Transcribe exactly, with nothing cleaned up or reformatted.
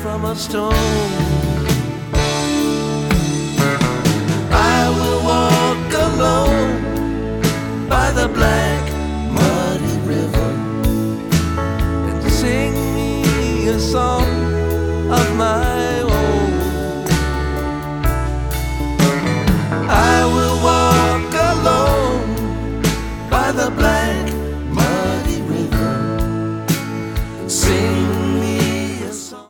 from a stone. I will walk alone by the black muddy river and sing me a song of my own.